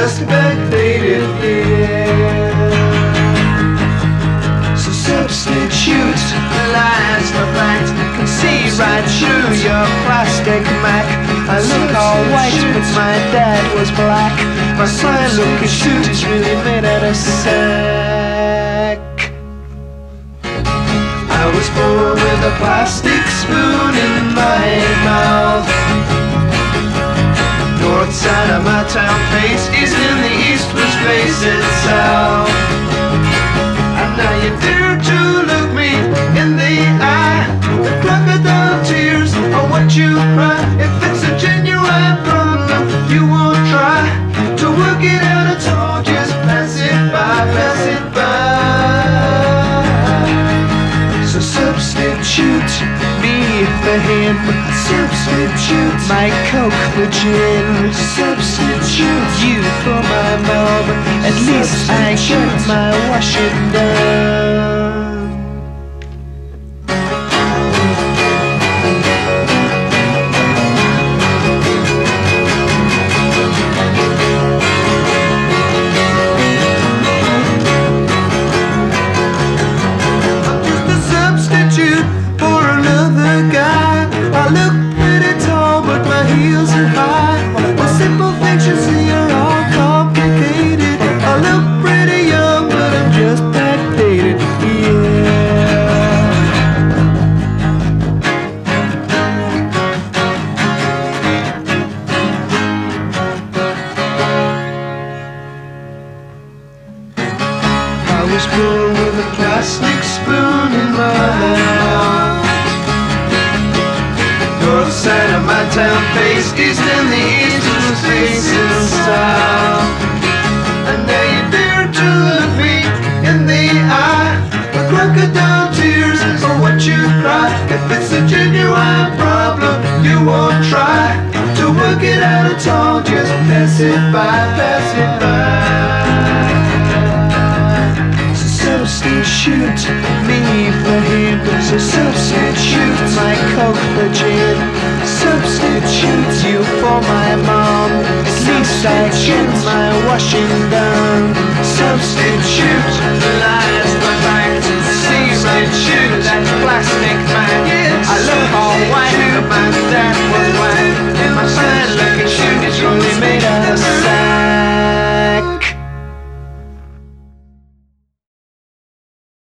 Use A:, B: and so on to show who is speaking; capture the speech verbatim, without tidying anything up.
A: just backdated here. So substitute lies for facts, can see right through your plastic Mac. I look all white but my dad was black. My fine looking suit is really made out of sack. I was born with a plastic spoon in my mouth. North side of my town face is in the east, was facing south. And now you dare to look me in the eye. The crocodile tears are what you cry. If it's a genuine problem, you won't try to work it out at all. Just pass it by, pass it by. So substitute me for him, substitute my coke for gin, substitute you for my mom. At least I get my washing done. I was born with a plastic spoon in my mouth. North side of my town face east and the east was facing south. And now you dare to look me in the eye. The crocodile tears are what you cry. If it's a genuine problem, you won't try to work it out at all. Just pass it by, pass it by. Substitute me for him, so substitute my coke for gin, substitute you for my mom. At least I get my washing done.